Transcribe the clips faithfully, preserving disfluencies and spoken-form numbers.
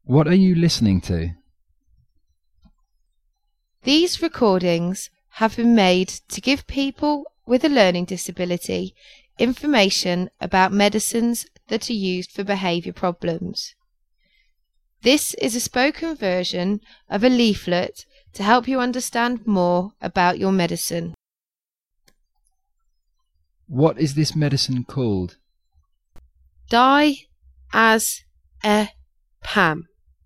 What are you listening to? These recordings have been made to give people with a learning disability information about medicines that are used for behaviour problems. This is a spoken version of a leaflet to help you understand more about your medicine. What is this medicine called? Diazepam.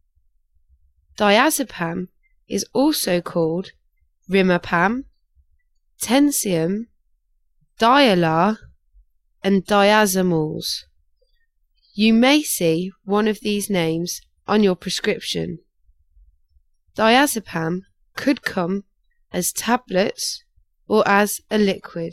Diazepam is also called Rimapam, Tensium, Dialar, and Diazomols. You may see one of these names on your prescription. Diazepam could come as tablets or as a liquid.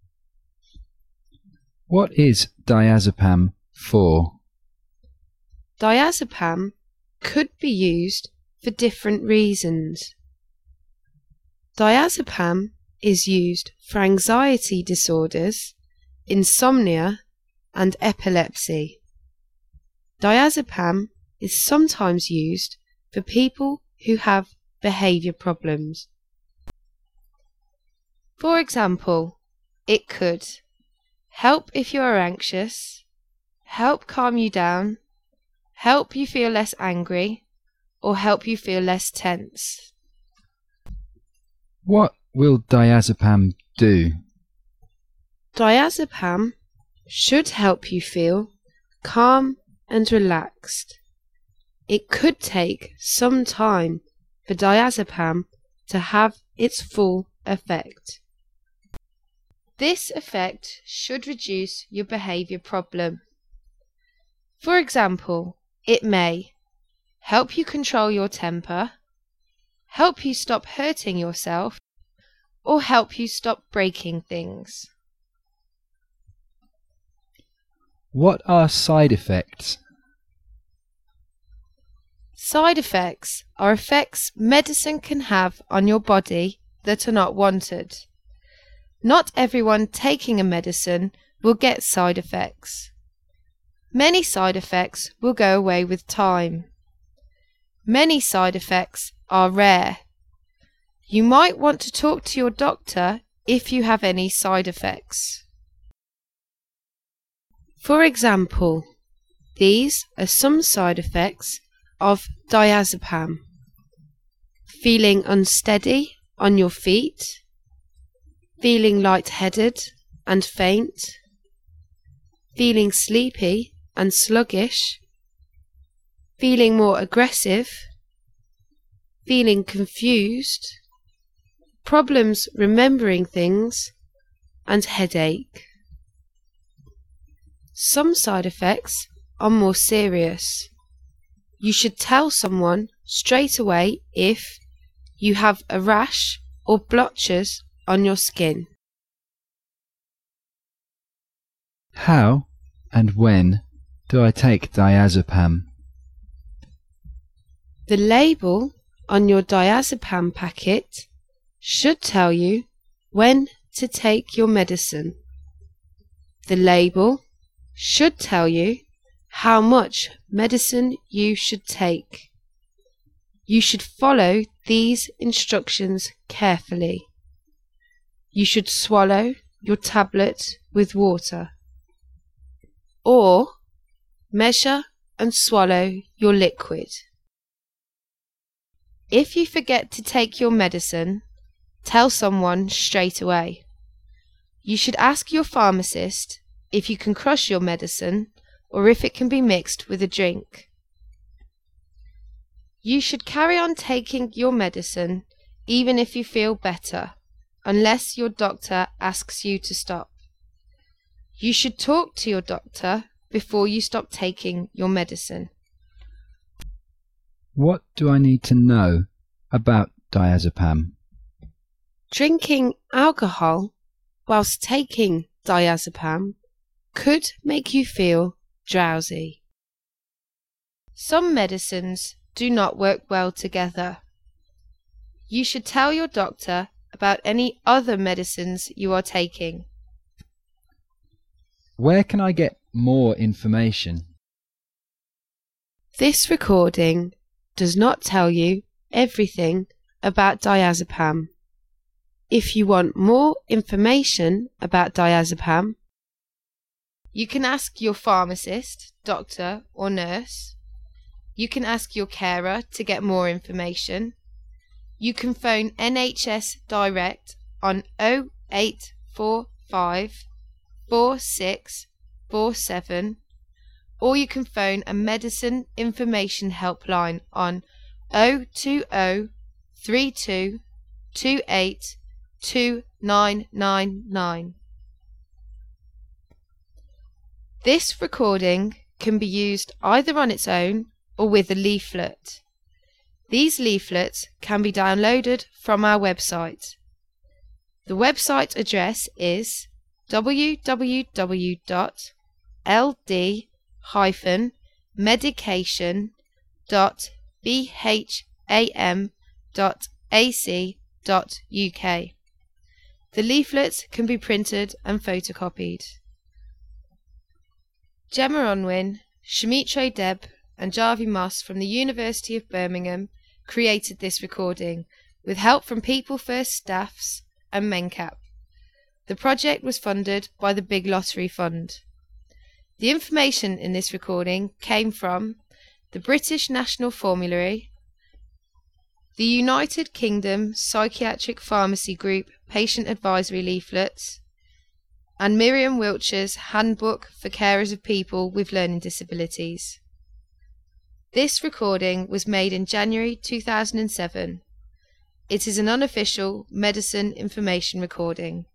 What is diazepam for? Diazepam could be used for different reasons. Diazepam is used for anxiety disorders, insomnia, and epilepsy. Diazepam is sometimes used for people who have behaviour problems. For example, it could help if you are anxious, help calm you down, help you feel less angry, or help you feel less tense. What will diazepam do? Diazepam should help you feel calm and relaxed. It could take some time for diazepam to have its full effect. This effect should reduce your behaviour problem. For example, it may help you control your temper, help you stop hurting yourself, or help you stop breaking things. What are side effects? Side effects are effects medicine can have on your body that are not wanted. Not everyone taking a medicine will get side effects. Many side effects will go away with time. Many side effects are rare. You might want to talk to your doctor if you have any side effects. For example, these are some side effects of diazepam: feeling unsteady on your feet, feeling lightheaded and faint, feeling sleepy and sluggish, feeling more aggressive, feeling confused, problems remembering things, and headache. Some side effects are more serious. You should tell someone straight away if you have a rash or blotches on your skin. How and when do I take diazepam? The label on your diazepam packet should tell you when to take your medicine. The label should tell you how much medicine you should take. You should follow these instructions carefully. You should swallow your tablet with water, or measure and swallow your liquid. If you forget to take your medicine, tell someone straight away. You should ask your pharmacist if you can crush your medicine or if it can be mixed with a drink. You should carry on taking your medicine even if you feel better, unless your doctor asks you to stop. You should talk to your doctor before you stop taking your medicine. What do I need to know about diazepam? Drinking alcohol whilst taking diazepam could make you feel drowsy. Some medicines do not work well together. You should tell your doctor about any other medicines you are taking. Where can I get more information? This recording does not tell you everything about diazepam. If you want more information about diazepam, you can ask your pharmacist, doctor or nurse. You can ask your carer to get more information. You can phone N H S Direct on oh eight four five, four six four seven, or you can phone a medicine information helpline on oh two oh, three two, two eight, two nine nine nine. This recording can be used either on its own or with a leaflet. These leaflets can be downloaded from our website. The website address is w w w dot l d dash medication dot b h a m dot a c dot u k. The leaflets can be printed and photocopied. Gemma Unwin, Shamitre Deb and Jarvie Moss from the University of Birmingham created this recording with help from People First staffs and MenCap. The project was funded by the Big Lottery Fund. The information in this recording came from the British National Formulary, the United Kingdom Psychiatric Pharmacy Group Patient Advisory Leaflets, and Miriam Wiltshire's Handbook for Carers of People with Learning Disabilities. This recording was made in January two thousand seven. It is an unofficial medicine information recording.